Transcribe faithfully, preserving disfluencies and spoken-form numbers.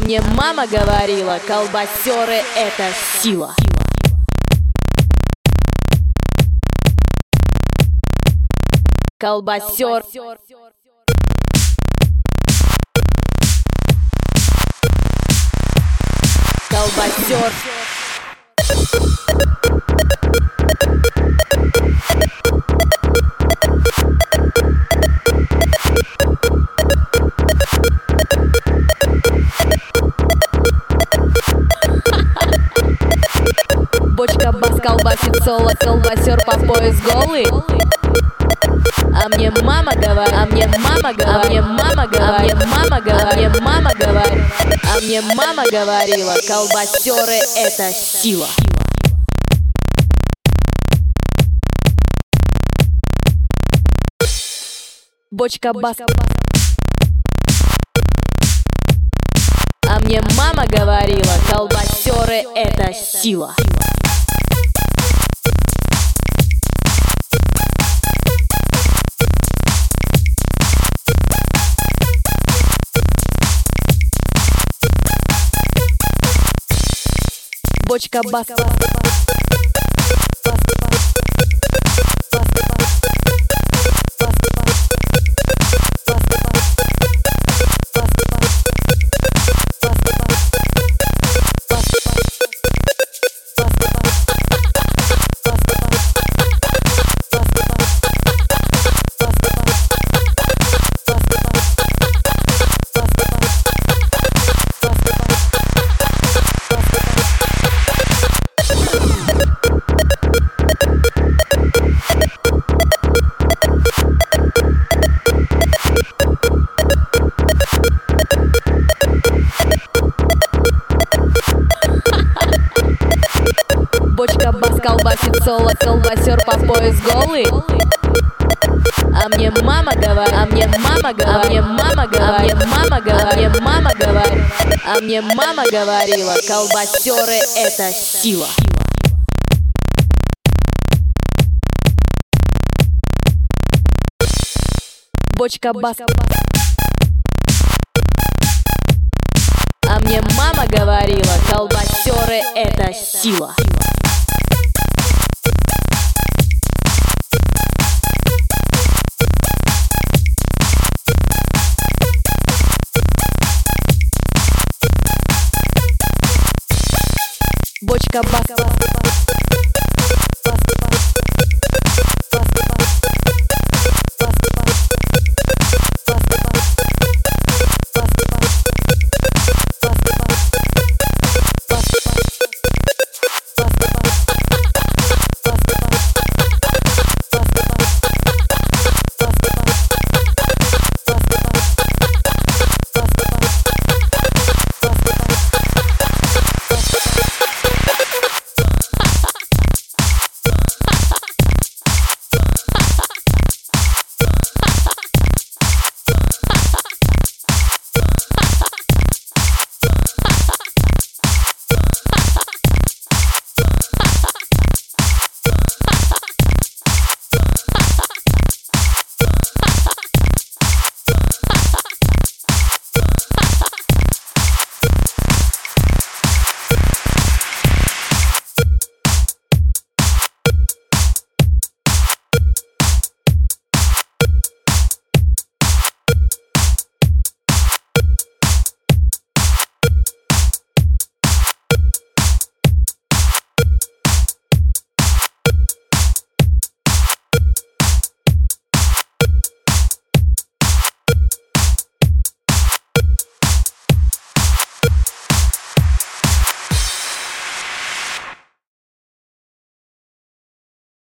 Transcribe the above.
мне мама говорила, колбасеры — это сила. Колбасер. Колбасер. Бочка бас колбасит соло, колбасер по пояс голый. А мне мама говорит, а мне мама говорит, а мне мама говорит, а мне мама говорит, а мне мама говорит, а мне мама говорила, колбасеры — это сила. Бочка бас. А мне мама говорила, колбасеры — это сила. Бочка бас. Бочка бас колбасит соло, колбасер по пояс голый. А мне мама говорит, а мне мама говорит, а мне мама говорит, а мне мама говорит, а мне мама говорит, а мне мама говорила, колбасеры — это сила. Бочка бас. А мне мама говорила, колбасеры — это сила. Бочка бас.